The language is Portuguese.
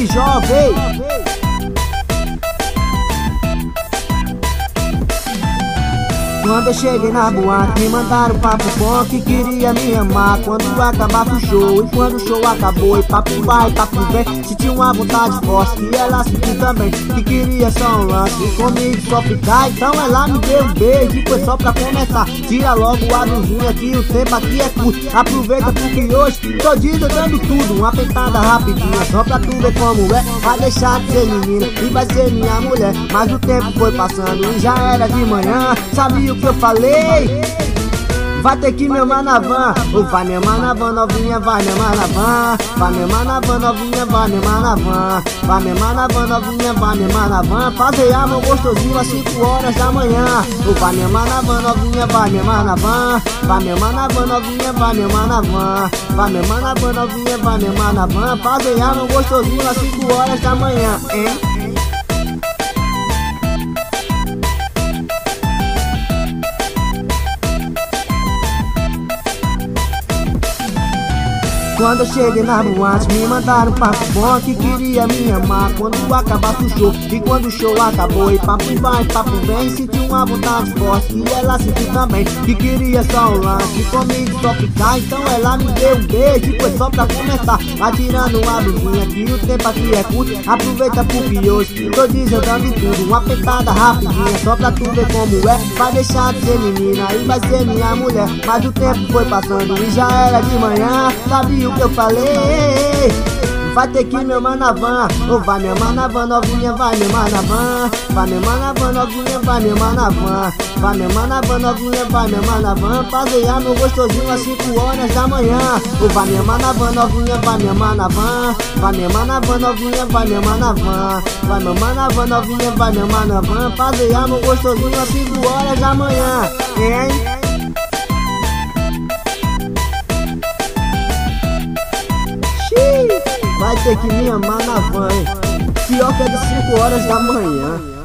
MC Jovem. Quando eu cheguei na boate, me mandaram papo bom que queria me amar quando acabava o show. E quando o show acabou, e papo vai, papo vem, senti uma vontade forte que ela sentiu também, que queria só um lance e comigo só ficar. Então ela me deu um beijo e foi só pra começar. Tira logo o aviãozinho aqui, o tempo aqui é curto. Aproveita porque hoje tô dando tudo. Uma pentada rapidinha, só pra tu ver como é. Vai deixar de ser menina e vai ser minha mulher. Mas o tempo foi passando e já era de manhã. Sabia o que eu falei? Vai ter que me amar na van. Ou vai me amar na van, novinha, vai me amar na van. Vai me amar na van, novinha, vai me amar na van. Vai me amar na van, novinha, vai me amar na van. Fazer amor gostosinho às 5 horas da manhã. Ou vai me amar na van, novinha, vai me amar na van. Vai me amar na van, novinha, vai me amar na van. Vai me amar na van, novinha, vai me amar na van. Fazer amor gostosinho às 5 horas da manhã, hein? Quando eu cheguei na boate, me mandaram papo bom que queria me amar quando acabasse o show. E quando o show acabou, e papo vai, papo vem, senti uma vontade forte e ela sentiu também, que queria só um lance e comigo só ficar. Então ela me deu um beijo e foi só pra começar. Vai tirando uma luzinha que o tempo aqui é curto. Aproveita porque hoje tô dando tudo. Uma pentada rapidinha, só pra tu ver como é. Vai deixar de ser menina e vai ser minha mulher. Mas o tempo foi passando e já era de manhã. Sabia o que eu falei? Vai ter que me amar na van. Ou vai me amar na van, novinha, vai me amar na van. Vai me amar na van, novinha, vai me amar na van. Vai me amar na van, novinha, vai me amar na van. Fazer amor gostosinho às 5 horas da manhã. Ou vai me amar na van, novinha, vai me amar na van. Vai me amar na van, novinha, vai me amar na van. Vai me amar na van, novinha, vai me amar na van. Fazer amor gostosinho às 5 horas da manhã, hein? Vai ter que me amar na van, hein? Pior que é de 5 horas da manhã.